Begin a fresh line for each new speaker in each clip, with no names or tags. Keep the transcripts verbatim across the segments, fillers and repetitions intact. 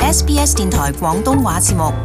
S B S 電台廣東話節目。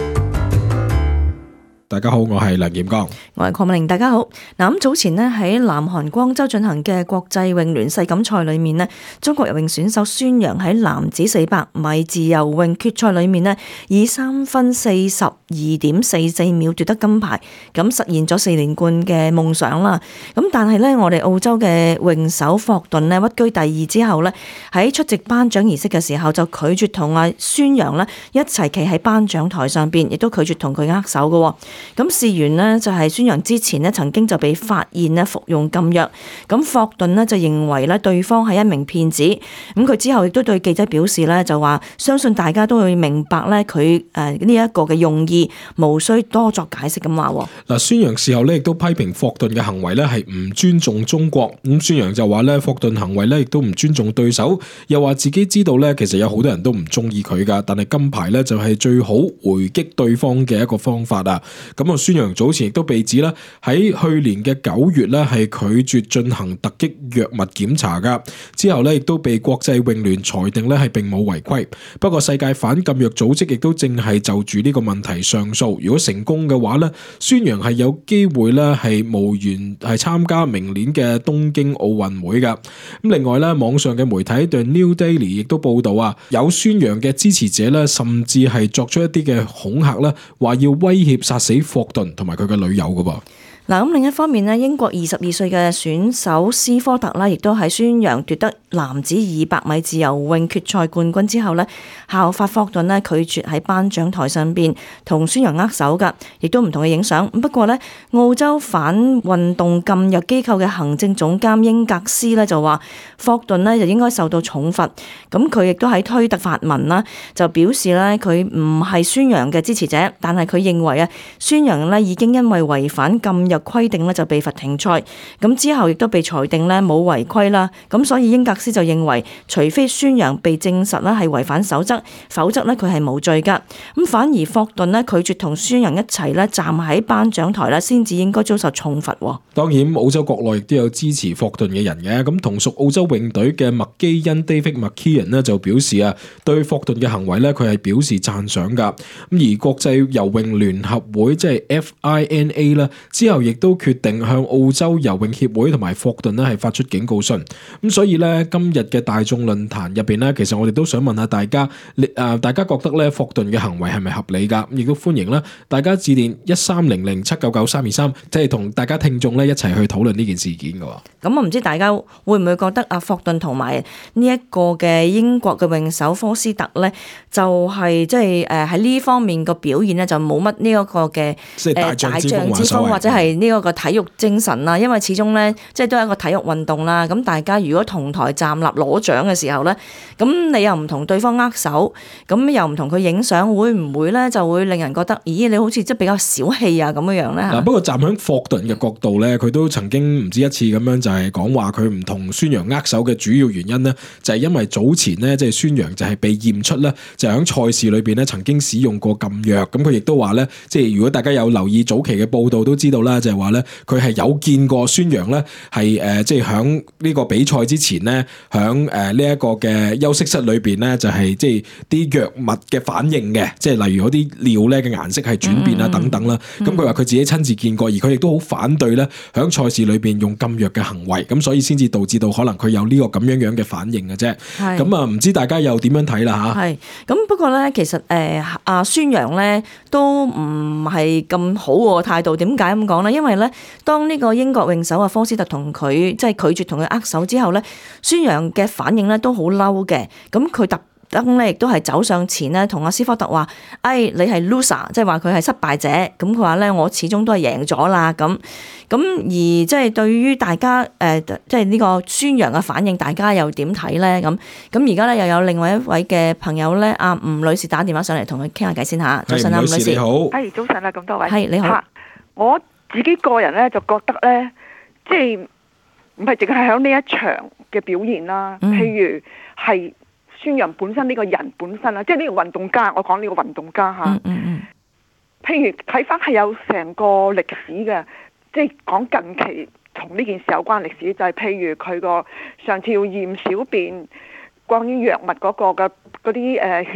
大家好，我係梁劍剛，
我係鄺美玲。大家好。嗱，咁早前呢，喺南韓光州進行嘅國際泳聯世錦賽裏面呢，中國游泳選手孫楊喺男子四百米自由泳決賽裏面呢，以三分四十二點四四秒奪得金牌，咁實現咗四連冠嘅夢想啦。咁但係呢，我哋澳洲嘅泳手霍頓呢，屈居第二之後呢，喺出席頒獎儀式嘅時候就拒絕同阿孫楊呢一齊企喺頒獎台上邊，亦都拒絕同佢握手嘅。咁事緣呢，就係孫楊之前呢曾經就被發現呢服用禁藥，咁霍頓呢就認為呢對方係一名騙子，咁佢之後亦都對記者表示呢，就話相信大家都會明白呢佢誒呢一個嘅用意，無需多作解釋咁話。
嗱，孫楊事後呢亦都批評霍頓嘅行為呢係唔尊重中國，咁孫楊就話呢霍頓行為呢亦都唔尊重對手，又話自己知道呢其實有好多人都唔中意佢噶，但係金牌呢就係最好回擊對方嘅一個方法啊。咁啊，孫楊早前亦都被指啦，喺去年嘅九月咧係拒絕進行突擊藥物檢查噶，之後咧亦都被國際泳聯裁定咧係並冇違規。不過世界反禁藥組織亦都正係就住呢個問題上訴，如果成功嘅話咧，孫楊係有機會咧係無緣係參加明年嘅東京奧運會噶。咁另外咧，網上嘅媒體 The New Daily 亦都報道啊，有孫楊嘅支持者咧，甚至係作出一啲嘅恐嚇啦，話要威脅殺死霍頓同埋佢嘅女友噶噃。
嗱，咁另一方面呢，英國二十二歲嘅選手斯科特啦，亦都喺孫楊奪得男子二百米自由泳決賽冠軍之後呢，效法霍頓呢拒絕喺頒獎台上邊同孫楊握手噶，亦都唔同佢影相。不過呢，澳洲反運動禁藥機構嘅行政總監英格斯呢就話霍頓呢就應該受到重罰。咁佢亦都喺推特發文啦，就表示呢，佢唔係孫楊嘅支持者，但係佢認為啊，孫楊呢已經因為違反禁藥規定咧就被罰停賽，咁之後亦都被裁定咧冇違規啦，咁所以英格斯就認為，除非孫楊被證實咧係違反守則，否則咧佢係無罪噶，咁反而霍頓咧拒絕同孫楊一齊咧站喺頒獎台咧，先至應該遭受重罰。
當然，澳洲國內亦都有支持霍頓嘅人嘅，咁同屬澳洲泳隊嘅麥基恩 David McKeon 咧就表示啊，對霍頓嘅行為咧佢係表示讚賞噶，咁而國際游泳聯合會即係 F I N A 啦，之後亦都決定向澳洲游泳協會同埋霍頓咧係發出警告信。咁所以咧今日嘅大眾論壇入邊咧，其實我哋都想問下大家，誒大家覺得咧霍頓嘅行為係咪合理噶？亦都歡迎啦，大家致電一三零零七九九三二三，即係同大家聽眾咧一齊去討論呢件事件噶。
咁我唔知大家會唔會覺得阿霍頓同埋呢一個嘅英國嘅泳手科斯特咧，就係即係誒喺呢方面個表現咧就冇乜呢一個嘅誒大將之風或者係呢一個體育精神啦，因為始終咧即係都係一個體育運動啦。咁大家如果同台站立攞獎嘅時候咧，咁你又唔同對方握手，咁又唔同佢影相，會唔會咧就會令人覺得，咦你好似即係比較小氣啊咁樣樣咧？
嗱，不過站喺霍頓嘅角度咧，佢都曾經唔止一次咁樣就係講話佢唔同孫楊握手嘅主要原因咧，就係因為早前咧即係孫楊就係被驗出咧就喺賽事裏邊咧曾經使用過禁藥。咁佢亦都話咧，即係如果大家有留意早期嘅報道都知道啦，就係話咧佢係有見過孫楊咧係誒即係響呢個比賽之前咧響誒呢一個嘅休息室裏邊咧就係即係啲藥物嘅反應嘅，即係例如嗰啲尿咧嘅顏色係轉變啊等等啦。咁佢話佢自己親自見過，而佢亦都好反對咧響賽事裏邊用禁藥嘅行為，咁所以先至導致到可能佢有呢個咁樣樣嘅反應嘅啫。咁啊唔知大家又點樣睇啦吓？係
咁不過咧，其實誒阿孫楊咧都唔係咁好個態度。點解咁講咧？因為咧當呢個英國泳手啊科斯特同佢即係拒絕同佢握手之後咧，孫楊嘅反應咧都好嬲嘅。咁佢特登咧亦都係走上前咧，同阿斯科特話：哎，你係 loser， 即係話佢係失敗者。咁佢話咧，我始終都係贏咗啦。咁咁而即係對於大家誒，即係呢個孫楊嘅反應，大家又點睇咧？咁咁而家咧又有另外一位嘅朋友咧，阿吳女士打電話上嚟同佢傾下偈先嚇。早晨啊，吳女士
你好。
係早晨啊，咁多位。
係你好。
我自己個人咧就覺得咧，即係唔係淨係喺呢一場嘅表現啦，嗯、譬如係孫楊本身呢個人本身啊，即係呢個運動家，我講呢個運動家嚇。嗯嗯嗯。譬如睇翻係有成個歷史嘅，即係講近期同呢件事有關歷史，就係、是、譬如佢個上次要驗小便，關於藥物嗰個嘅嗰啲誒血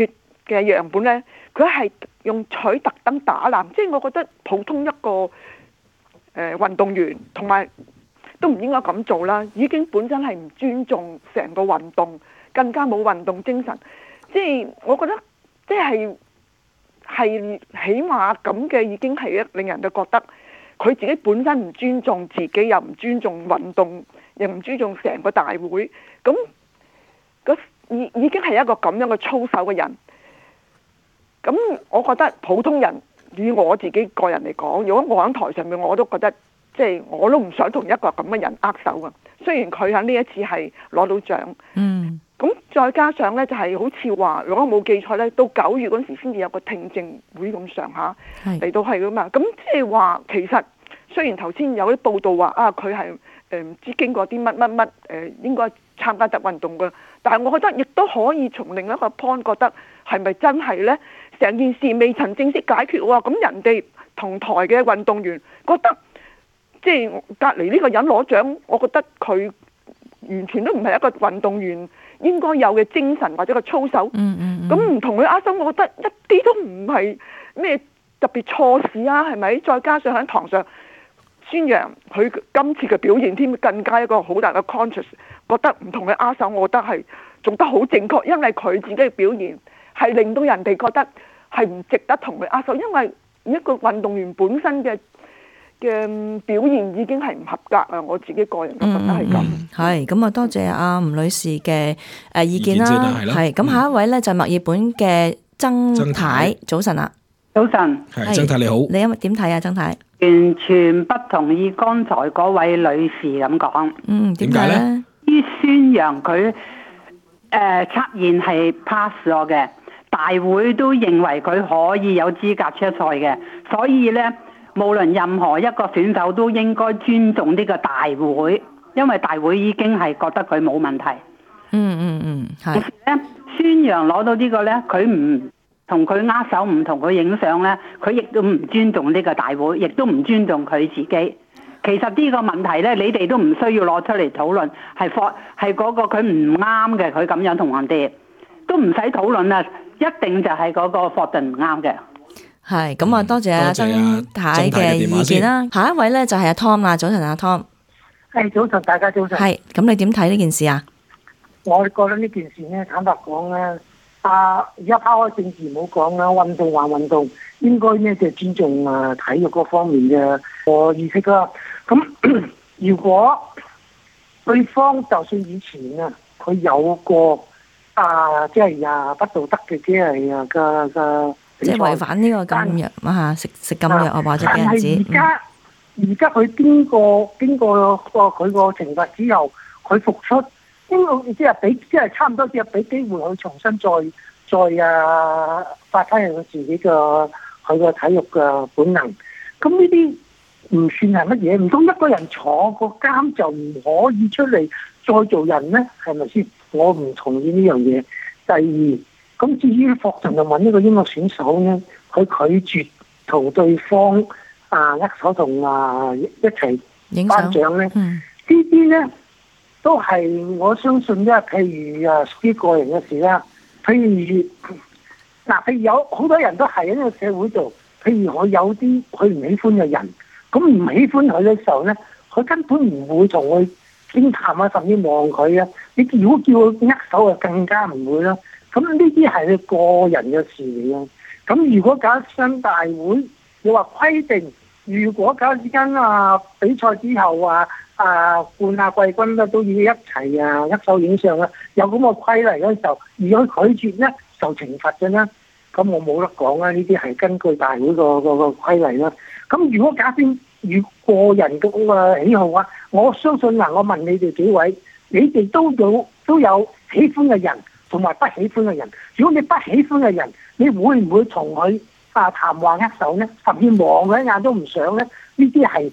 嘅樣本咧，佢係用鎚特登打爛，即係我覺得普通一個誒、呃、運動員同埋都唔應該咁做啦，已經本身係唔尊重成個運動，更加冇運動精神。即係我覺得即係係起碼咁嘅已經係一令人哋覺得佢自己本身唔尊重自己，又唔尊重運動，又唔尊重成個大會，咁嗰已已經係一個咁樣嘅操守嘅人。咁我覺得普通人以我自己個人嚟講，如果我喺台上面，我都覺得即係我都唔想同一個咁嘅人握手啊。雖然佢喺呢一次係攞到獎，嗯，咁再加上呢，就係、是、好似話，如果我冇記錯呢，到九月嗰時先至有個聽證會咁上下嚟到係噶嘛。咁即係話其實雖然頭先有啲報道話啊，佢係誒唔知經過啲乜乜乜誒應該參加特運動嘅，但係我覺得亦都可以從另一個 point 覺得係咪真係呢？成件事未曾正式解決喎，咁人哋同台嘅運動員覺得，即係隔離呢個人攞獎，我覺得佢完全都唔係一個運動員應該有嘅精神或者個操守。咁唔同佢握手，我覺得一啲都唔係咩特別錯事啊，係咪？再加上喺堂上宣揚佢今次嘅表現添，更加一個好大嘅 conscious， 覺得唔同佢握手，我覺得係做得好正確，因為佢自己嘅表現係令到人哋覺得係唔值得同佢握手，因為一個運動員本身嘅嘅表現已經係唔合格啊！我自己個人都覺得係咁。
係咁啊，多謝阿吳女士嘅誒意見啦。係咁，下一位咧就係墨爾本嘅曾太，早晨啊，
早晨，
係曾太你好，
你有點睇啊？曾太
完全不同意剛才嗰位女士咁講。
嗯，點解咧？
於宣揚佢誒測驗係 pass 咗嘅。大會都認為佢可以有資格出賽嘅，所以呢，無論任何一個選手都應該尊重呢個大會，因為大會已經係覺得佢冇問題。
嗯嗯嗯，係。
宣揚攞到呢個呢，佢唔同佢握手，唔同佢影相呢，佢亦都唔尊重呢個大會，亦都唔尊重佢自己。其實呢個問題呢，你哋都唔需要攞出嚟討論，係霍係嗰個佢唔啱嘅，佢咁樣同人哋都唔使討論啦。一定就係嗰個霍頓唔啱嘅。
係咁啊，多謝阿曾太嘅意見啦。下一位咧就係阿 Tom 啦，早晨阿 Tom。
係早晨，大家早晨。
係咁，你點睇呢件事啊？
我覺得呢件事咧，坦白講咧，啊而家拋開政治唔好講啦，運動還運動，應該咧就尊重啊體育嗰方面嘅個意識啦。咁如果對方就算以前啊，佢有過。啊，即係啊，不道德嘅，即係啊嘅嘅，
即係違反呢個禁藥啊，食食禁藥啊，或者俾人指。
但係而家而家佢經過經過個佢個懲罰之後，佢復出，應該即係俾即係差唔多，即係俾機會去重新再再啊發揮佢自己嘅佢個體育嘅本能。咁呢啲唔算係乜嘢，唔通一個人坐個監就唔可以出嚟再做人咩？係咪先？我唔同意呢樣嘢。第二，咁至於霍頓就問呢個英國選手呢，佢拒絕同對方啊握手同啊一齊頒獎呢，呢啲呢都係我相信咧，譬如啊屬於個人嘅事啦。譬如嗱，譬如有好多人都係喺呢個社會度，譬如我有啲佢唔喜歡嘅人，咁唔喜歡佢嘅時候呢，佢根本唔會同佢傾談啊，甚至望佢啊。你如果叫佢握手啊，更加唔會啦。咁呢啲係佢個人嘅事嚟咯。咁如果搞商大會，你話規定，如果搞之間啊比賽之後啊啊冠亞季軍咧都要一齊啊握手影相啊，有咁個規例嗰時候，如果拒絕咧受懲罰嘅啦。咁我冇得講啦，呢啲係根據大會個個個規例啦。咁如果假設與個人嘅個喜好啊，我相信嗱，我問你哋幾位，你哋都有都有喜歡嘅人同埋不喜歡嘅人。如果你不喜歡嘅人，你會唔會同佢啊談話握手呢？甚至望佢一眼都唔想呢？呢啲係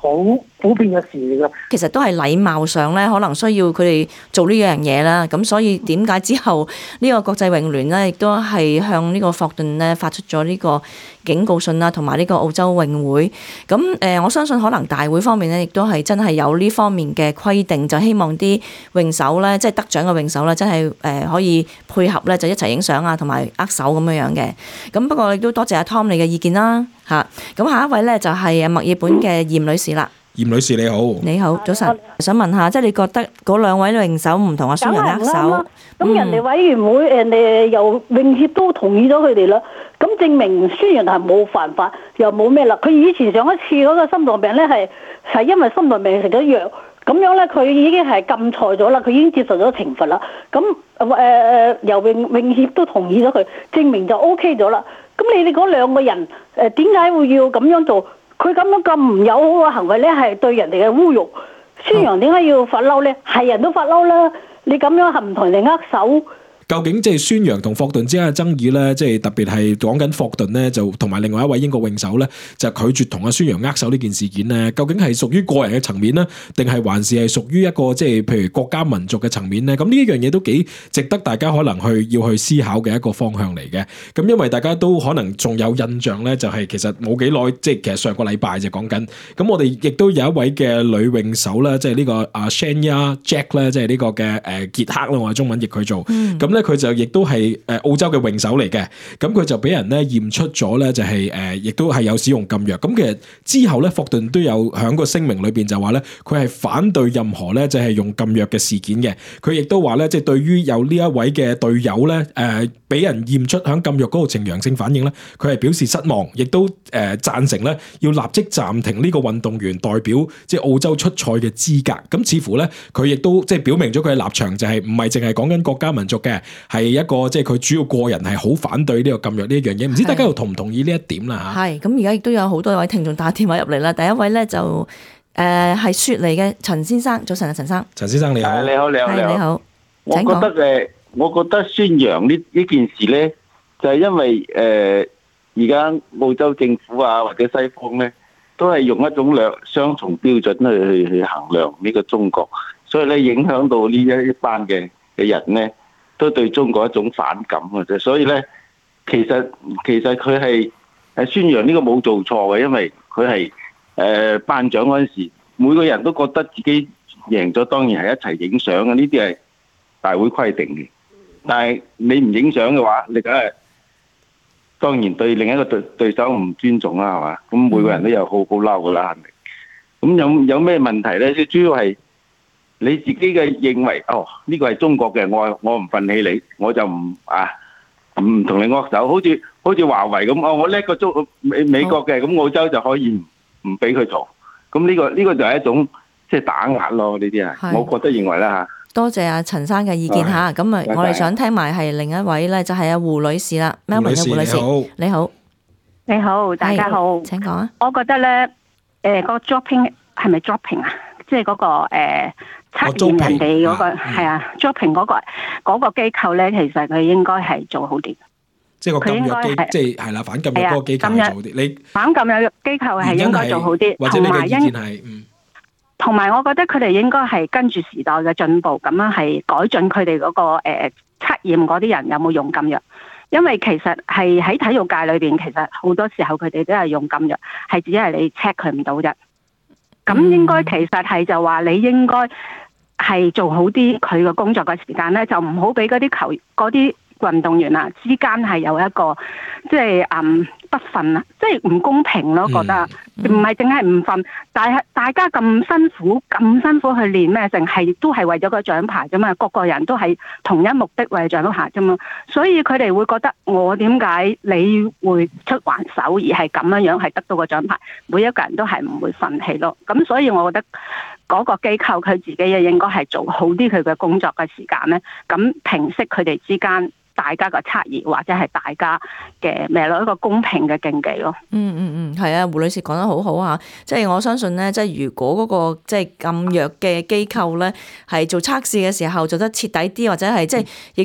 好普遍嘅事嚟嘅。
其實都係禮貌上咧，可能需要佢哋做呢樣嘢啦。咁所以點解之後呢個國際泳聯咧，亦都係向呢個霍頓咧發出咗呢個警告信啦，同埋呢個澳洲泳會。咁誒、呃，我相信可能大會方面咧，亦都係真係有呢方面嘅規定，就希望啲泳手咧，即係得獎嘅泳手咧，真係誒可以配合咧，就一齊影相啊，同埋握手咁樣樣嘅。咁不過亦都多謝阿 Tom 你嘅意見啦，嚇。咁下一位咧就係墨爾本嘅嚴女士啦。嚴
女士你好，
你好，早晨。想問下，即係你覺得嗰兩位泳手唔同阿孫楊握手，
咁、嗯、人哋委員會人哋由泳協都同意咗佢哋啦，咁證明孫楊係冇犯法，又冇咩啦。佢以前上一次嗰個心臟病咧係係因為心臟病食咗藥，咁樣咧佢已經係禁賽咗啦，佢已經接受咗懲罰啦。咁誒誒由泳泳協都同意咗佢，證明就 O K 咗啦。咁你哋嗰兩個人誒點解會要咁樣做？佢咁樣咁唔友好嘅行為咧，係對人哋嘅侮辱。孫楊點解要發嬲咧？係人都發嬲啦！你咁樣係唔同人哋握手。
究竟即係孫楊同霍頓之間嘅爭議咧，即係特別係講緊霍頓咧，就同埋另外一位英國泳手咧，就拒絕同阿孫楊握手呢件事件咧，究竟係屬於個人嘅層面咧，定係還是係屬於一個即係譬如國家民族嘅層面咧？咁呢一樣嘢都幾值得大家可能去要去思考嘅一個方向嚟嘅。咁因為大家都可能仲有印象咧，就係其實冇幾耐，即係其實上個禮拜就講緊。咁我哋亦都有一位嘅女泳手咧，即係呢個阿 Shania Jack 咧，即係呢個嘅誒傑克啦，我係中文譯佢做。咁咧佢就亦都係誒澳洲嘅泳手嚟嘅，咁佢就俾人咧驗出咗咧就係誒，亦都係有使用禁藥。咁其實之後咧，霍頓都有喺個聲明裏邊就話咧，佢係反對任何咧就係用禁藥嘅事件嘅。佢亦都話咧，即係對於有呢一位嘅隊友咧，誒俾人驗出喺禁藥嗰度呈陽性反應咧，佢係表示失望，亦都誒贊成咧要立即暫停呢個運動員代表即係澳洲出賽嘅資格。咁似乎咧，佢亦都即係表明咗佢嘅立場，就係唔係淨係講緊國家民族嘅，係一個即係佢主要個人係好反對呢個禁藥呢一樣嘢，唔知大家又同唔同意呢一點啦吓？係咁而家亦都有好多位聽眾打電話入嚟啦。第一位咧就誒係雪梨嘅陳先生，早晨啊，陳生。陳先生你好，
你好你好你好。我覺得誒，我覺得孫楊呢呢件事咧，就係因為誒而家澳洲政府啊或者西方咧，都係用一種兩雙重標準去去去衡量呢個中國，所以咧影響到呢一一班嘅嘅人咧。都對中國一種反感嘅啫，所以咧，其實其實佢係誒孫楊呢個冇做錯嘅，因為佢係誒頒獎嗰陣時，每個人都覺得自己贏咗，當然係一齊影相嘅，呢啲係大會規定嘅。但係你唔影相嘅話，你梗係當然對另一個對對手唔尊重啦，係嘛？咁每個人都有好好嬲㗎啦，係咪？咁有有咩問題咧？即主要係。你自己嘅認為，哦，呢個係中國嘅，我我唔憤氣你，我就唔啊唔同你握手，好似好似華為咁，哦，我叻過中美美國嘅，咁澳洲就可以唔唔俾佢做，咁呢個呢個就係一種即係打壓咯，呢啲啊，我覺得認為啦嚇。
多謝阿陳生嘅意見嚇，咁啊，我哋想聽埋係另一位咧，就係阿胡女士啦，Melbourne嘅胡女士，你好，
你好，大家好，
請講啊。
我覺得咧，誒個 dropping 係咪 dropping 啊？即係嗰個誒。測驗人哋嗰個係啊 ，dropping 嗰個嗰個機構咧，其實佢應該係做好啲。
即係個禁藥機，即係係啦，反禁藥嗰個機構做好啲。你
反禁藥機構係應該做好啲，同埋因同埋我覺得佢哋應該係跟住時代嘅進步，咁樣係改進佢哋嗰個誒測驗嗰啲人有冇用禁藥。因為其實係喺體育界裏邊，其實好多時候佢哋都係用禁藥，係只係你 check 佢唔到啫。咁應該其實係就話你應該係做好啲佢嘅工作嘅時間咧，就唔好俾嗰啲球嗰啲運動員啊之間係有一個即係嗯不忿啊，即係唔公平咯，覺得唔係淨係唔忿，但係大家咁辛苦咁辛苦去練咩，淨係都係為咗個獎牌啫嘛，個個人都係同一目的為獎牌啫嘛，所以佢哋會覺得我點解你會出還手而係咁樣樣係得到個獎牌，每一個人都係唔會憤氣咯，咁所以我覺得嗰個機構佢自己亦應該係做好啲佢嘅工作嘅時間咧，咁平息佢哋之間大家嘅差異，或者係大家嘅咩咯，一個公平嘅競技咯。
嗯嗯嗯，係啊，胡女士講得好好啊！即係我相信咧，即係如果嗰個即係禁藥嘅機構咧，係做測試嘅時候做得徹底啲，或者係即係亦都係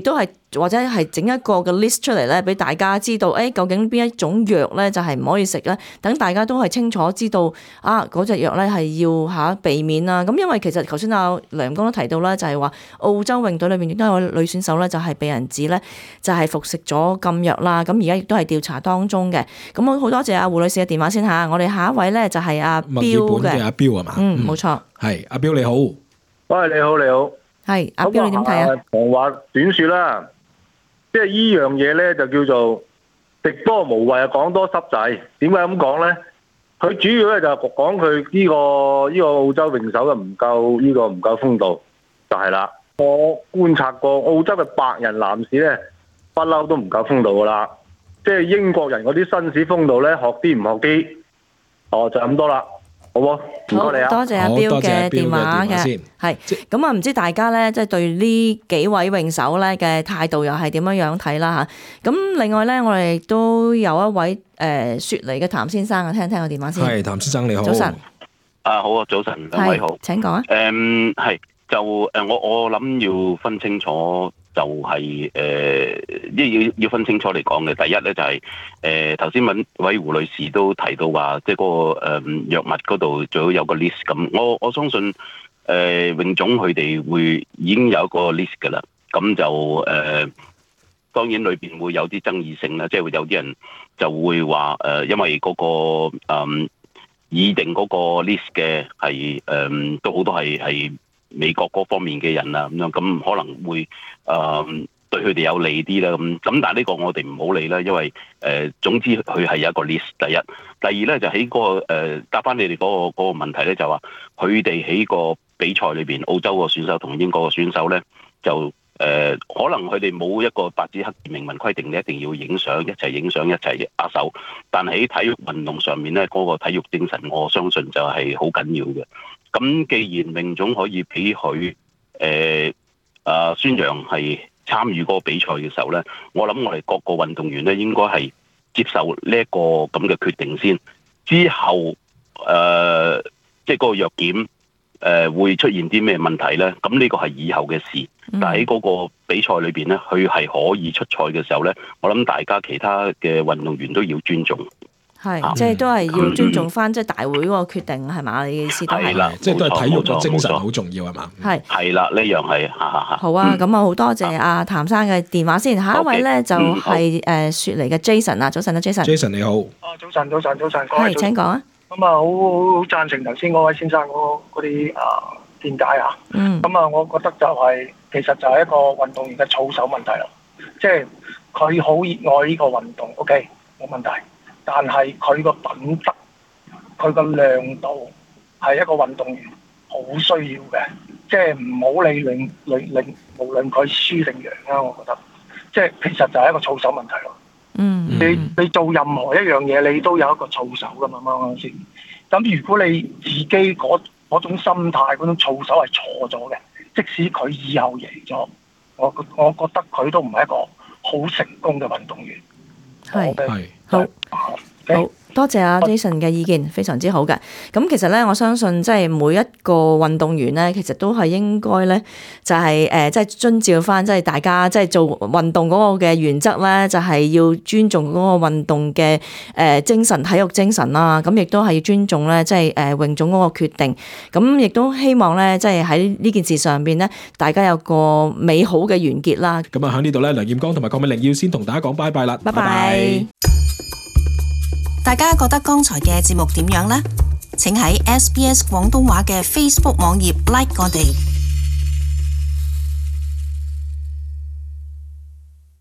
或者係整一個嘅 list 出嚟咧，俾大家知道，誒、哎、究竟邊一種藥咧就係唔可以食咧？等大家都係清楚知道啊，嗰隻藥咧係要嚇避免啦。咁因為其實頭先阿梁公都提到啦，就係話澳洲泳隊裏邊亦都有女選手咧，就係被人指咧就係服食咗禁藥啦。咁而家亦都係調查當中嘅。咁我好多謝阿胡女士嘅電話先嚇。我哋下一位咧就係阿標嘅。
阿標係嘛？
嗯，冇錯。
係阿標你好。
喂，你好，你好。
係阿標，你點睇啊？
長話短説啦。即係依樣嘢咧，就叫做食多無謂啊，講多濕滯。點解咁講咧？佢主要咧就係講佢呢個呢個澳洲泳手嘅唔夠呢個唔夠風度，就係啦。我觀察過澳洲嘅白人男士咧，不嬲都唔夠風度噶啦。即係英國人嗰啲紳士風度咧，學啲唔學啲。哦，就咁多啦。好唔該你啊！
多謝阿標嘅電話嘅，係咁啊！唔知大家咧，即係對呢幾位泳手咧嘅態度又係點樣樣睇啦嚇？咁另外咧，我哋都有一位誒雪梨嘅譚先生啊，聽聽個電話先。
係譚先生你好。
早晨。
啊好啊，早晨兩位好。
請講啊。
誒係就誒我我諗要分清楚。就係誒，要要要分清楚嚟講嘅。第一咧就係誒頭先揾位胡女士都提到話，即係嗰個誒藥物嗰度最好有個 list 咁。我我相信誒泳總佢哋會已經有一個 list 㗎啦。咁就誒當然裏邊會有啲爭議性啦，即係會有啲人就會話誒，因為嗰個誒擬定嗰個 list 嘅係誒都好多係係美國嗰方面嘅人啊，咁樣咁可能會誒、呃、對佢哋有利啲啦，咁咁但係呢個我哋唔好理啦，因為誒、呃、總之佢係有一個 list。第一，第二咧就喺嗰、那個誒、呃、答翻你哋嗰、那個嗰、那個問題咧，就話佢哋喺個比賽裏邊，澳洲個選手同英國個選手咧就誒、呃、可能佢哋冇一個白紙黑字明文規定你一定要影相，一齊影相一齊握手，但喺體育運動上面咧嗰、那個體育精神，我相信就係好緊要嘅。咁既然泳總可以俾佢誒啊宣揚係參與嗰個比賽嘅時候咧，我諗我哋各個運動員咧應該係接受呢一個咁嘅決定先。之後誒、呃、即係嗰個藥檢誒、呃、會出現啲咩問題咧？咁呢個係以後嘅事。但係喺嗰個比賽裏邊咧，佢係可以出賽嘅時候咧，我諗大家其他嘅運動員都要尊重。
係，即係都係要尊重翻即係大會嗰個決定係嘛？你嘅意思都係
啦，
即係都係體育嘅精神好重要係嘛？係
係啦，呢樣係哈哈哈。
好啊，咁啊好多謝阿譚生嘅電話先。下一位咧就係誒雪梨嘅 Jason 啊，早晨啊 Jason。
Jason 你好。
啊早晨早晨早晨，
係請講啊。
咁啊好好贊成頭先嗰位先生嗰嗰啲啊見解啊。嗯。咁啊，我覺得就係其實就係一個運動員嘅操守問題啦。即係佢好熱愛呢個運動 ，OK 冇問題。但係佢個品質、佢個亮度係一個運動員好需要嘅，即係唔好理令令令，無論佢輸定贏啦。我覺得，即係其實就係一個操守問題咯。嗯，你你做任何一樣嘢，你都有一個操守噶嘛，啱唔啱先？咁如果你自己嗰嗰種心態、嗰種操守係錯咗嘅，即使佢以後贏咗，我我覺得佢都唔係一個好成功嘅運動員。
係係好。好多謝阿 Jason 嘅意見，非常之好嘅。咁其實咧，我相信即係每一個運動員咧，其實都係應該咧，就係誒，即係遵照翻即係大家即係做運動嗰個嘅原則咧，就係要尊重嗰個運動嘅誒精神、體育精神啦。咁亦都係要尊重咧，即係誒泳總嗰個決定。咁亦都希望咧，即係喺呢件事上邊咧，大家有個美好嘅完結啦。
咁啊，喺呢度咧，梁彥剛同埋鄺美玲要先同大家講拜拜啦。
拜拜。
大家覺得剛才嘅節目點樣呢？請喺 S B S 廣東話嘅 Facebook 網頁 like 我哋。